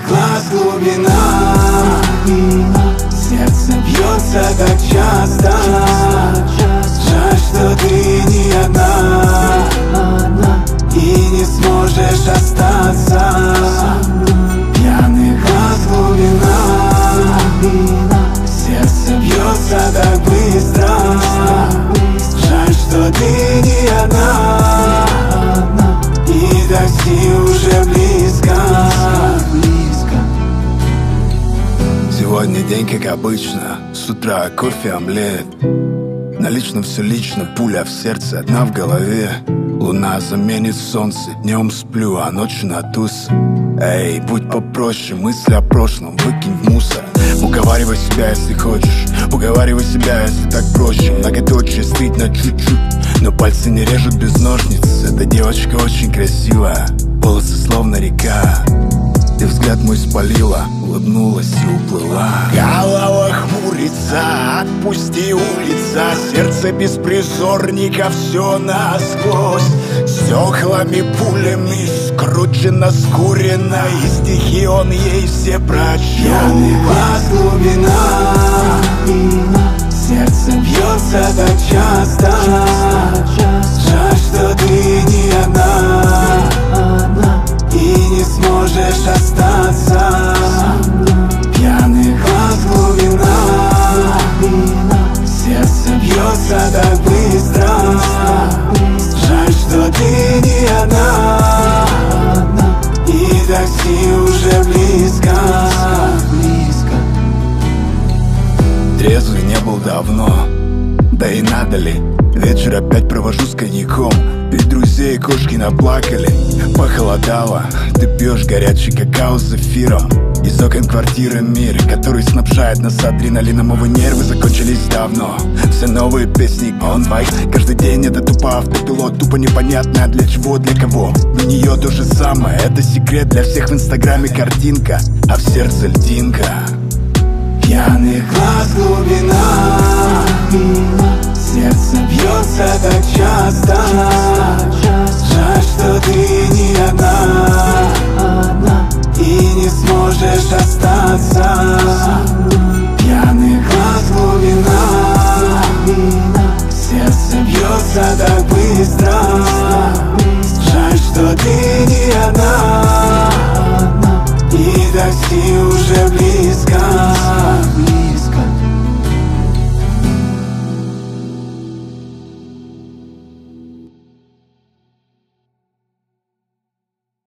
глаз глубина, сердце бьется так часто. Жаль, что ты не одна и не сможешь остаться. Пьяный глаз глубина, сердце бьется так быстро. Жаль, что ты не одна и такси уже близко. Сегодня день как обычно, с утра кофе, омлет. На личном все лично, пуля в сердце, одна в голове. Луна заменит солнце, днем сплю, а ночью на туз. Эй, будь попроще, мысли о прошлом выкинь в мусор. Уговаривай себя, если хочешь, уговаривай себя, если так проще. Многоточие стыдно чуть-чуть, но пальцы не режут без ножниц. Эта девочка очень красивая, волосы словно река. И взгляд мой спалила, улыбнулась и уплыла. Голова хмурится, отпусти улица. Сердце беспризорника все насквозь. Стеклами, пулями скручено, скурено. И стихи он ей все прочел. Пьяный глаз глубина, сердце бьется так часто. Жаль, что ты не одна и не сможешь остаться. Пьяный глаз глубина, сердце бьется так быстро. Жаль, что ты не одна и такси уже близко. Трезвый не был давно, да и надо ли. Вечер опять провожу с коньяком, ведь друзей и кошки наплакали. Похолодало, ты пьешь горячий какао с зефиром. Из окон квартиры мир, который снабжает нас адреналином. Увы, нервы закончились давно. Все новые песни on vibe. Каждый день это тупо автопилот, тупо непонятно для чего, для кого. Для нее то же самое, это секрет для всех в инстаграме картинка, а в сердце льдинка. Пьяный глаз глубина, сердце бьется так часто. Жаль, что ты не одна и не сможешь остаться. Пьяный глаз глубина, сердце бьется так